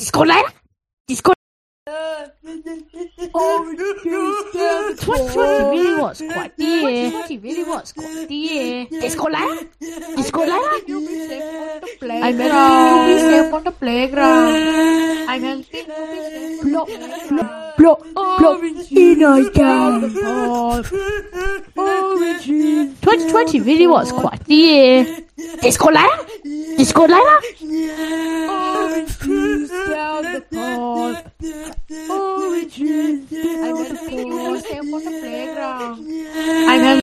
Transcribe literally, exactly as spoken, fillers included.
Discoletta? Disco. twenty twenty really was quite the year. twenty twenty really was quite the year. Discoletta? Discoletta? You'll be safe on the playground. You'll be safe on the playground. I'm helping you be safe. Plop, plop, plop, plop. In I can. Origin. twenty twenty really was quite the year. Discoletta? Discoletta? Orange juice down the path. Origin. I'm helping you be safe on the playground. I'm helping